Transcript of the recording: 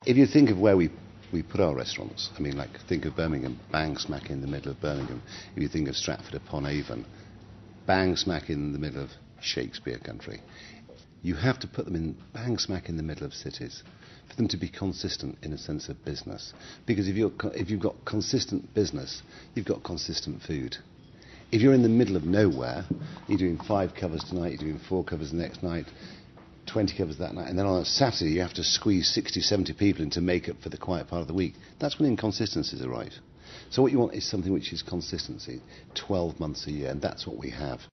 If you think of where we put our restaurants, I mean, like, think of Birmingham, bang smack in the middle of Birmingham. If you think of Stratford upon Avon, bang smack in the middle of Shakespeare country. You have to put them in bang smack in the middle of cities for them to be consistent in a sense of business. Because if you've got consistent business, you've got consistent food. If you're in the middle of nowhere, you're doing 5 covers tonight, you're doing 4 covers the next night, 20 covers that night, and then on a Saturday you have to squeeze 60, 70 people in to make up for the quiet part of the week. That's when inconsistencies arise. So what you want is something which is consistency, 12 months a year, and that's what we have.